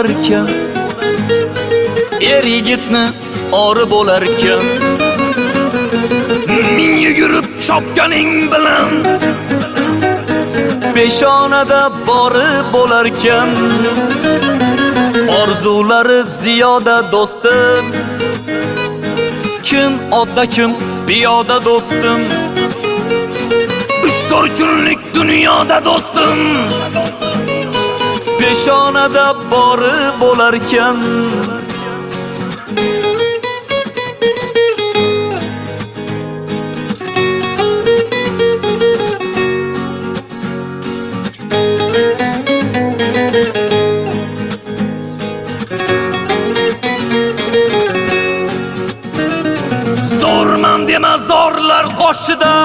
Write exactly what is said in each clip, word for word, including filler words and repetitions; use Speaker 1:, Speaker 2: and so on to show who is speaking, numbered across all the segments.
Speaker 1: bo'larkan, er yigitni ori bo'larkan.
Speaker 2: Ming yugurib chopganing bilan
Speaker 1: peshonada bori bo'larkan. Orzulari ziyoda do'stim, kim odda kim piyoda do'stim.
Speaker 2: uch to'rt kunlik dunyoda do'stim,
Speaker 1: peshonada bori bo'larkan.
Speaker 2: Zorman dema zorlar qoshida,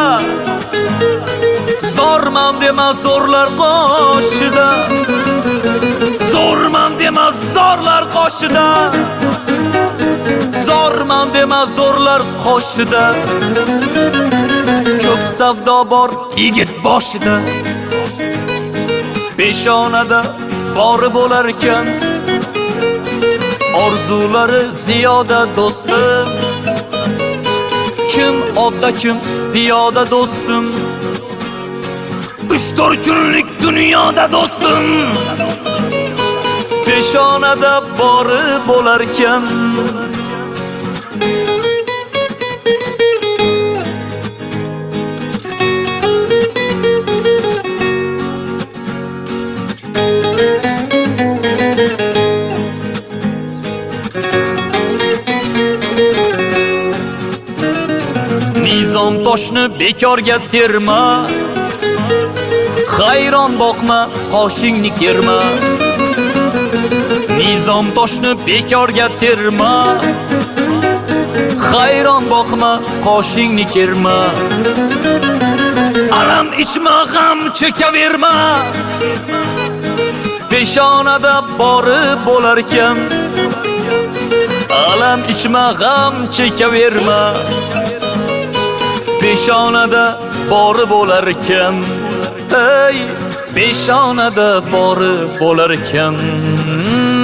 Speaker 1: Zorman dema zorlar qoshida,
Speaker 2: Zorman dema zorlar qoshida,
Speaker 1: Zorman dema zorlar qoshida. Ko'p savdo bor yigit boshida, peshonada bori bo'larkan. Orzulari ziyoda do'stim, kim odda kim piyoda do'stim.
Speaker 2: uch to'rt kunlik dunyoda do'stim,
Speaker 1: peshonada bori bo'larkan. Nizom toshni bekorga terma, hayron boqma qoshingni kerma. Nizom toshni bekorga terma, hayron boqma qoshingni kerma.
Speaker 2: alam ichma g'am chekaverma,
Speaker 1: peshonada bori bo'larkan. Alam ichma g'am chekaverma, peshonada bori bo'larkan. Ey, peshonada bori bo'larkan.